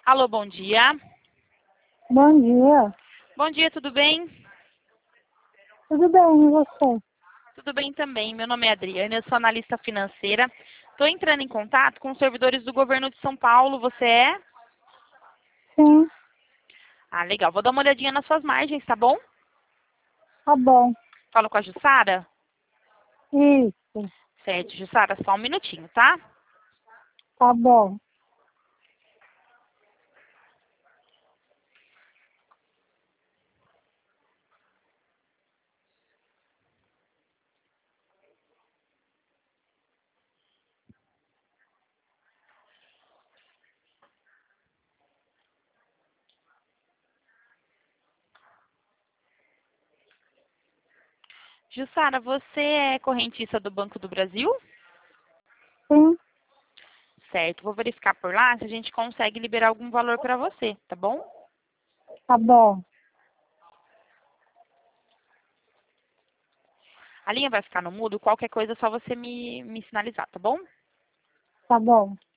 Alô, bom dia. Bom dia. Bom dia, tudo bem? Tudo bem, e você? Tudo bem também. Meu nome é Adriana, eu sou analista financeira. Estou entrando em contato com os servidores do governo de São Paulo. Você é? Sim, Ah, legal. Vou dar uma olhadinha nas suas margens, tá bom? tá bom. Falo com a Jussara? Isso, Certo, Jussara, só um minutinho, tá? tá bom. Jussara, você é correntista do Banco do Brasil? Sim, Certo, vou verificar por lá se a gente consegue liberar algum valor para você, tá bom? tá bom. A linha vai ficar no mudo, qualquer coisa é só você me sinalizar, tá bom? Tá bom.